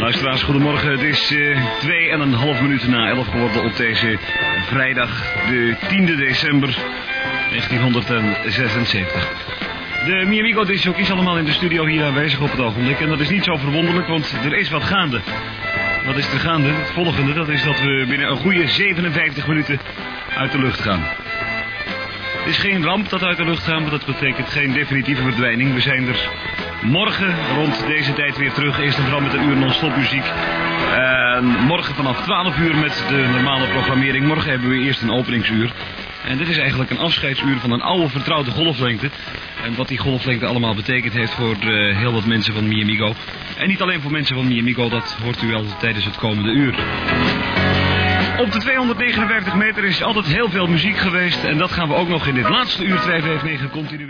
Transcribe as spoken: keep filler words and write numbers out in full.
Luisteraars, goedemorgen. Het is uh, twee en een half minuten na elf geworden op deze vrijdag, de tiende december negentienhonderdzesenzeventig. De Mi Amigo disc is allemaal in de studio hier aanwezig op het ogenblik. En dat is niet zo verwonderlijk, want er is wat gaande. Wat is er gaande? Het volgende, dat is dat we binnen een goede zevenenvijftig minuten uit de lucht gaan. Het is geen ramp dat uit de lucht gaan, maar dat betekent geen definitieve verdwijning. We zijn er morgen rond deze tijd weer terug. Eerst en vooral met een uur non-stop muziek. En morgen vanaf twaalf uur met de normale programmering. Morgen hebben we eerst een openingsuur. En dit is eigenlijk een afscheidsuur van een oude vertrouwde golflengte. En wat die golflengte allemaal betekend heeft voor uh, heel wat mensen van Mi Amigo. En niet alleen voor mensen van Mi Amigo, dat hoort u al tijdens het komende uur. Op de tweehonderdnegenenvijftig meter is altijd heel veel muziek geweest. En dat gaan we ook nog in dit laatste uur twee vijf negen continueren.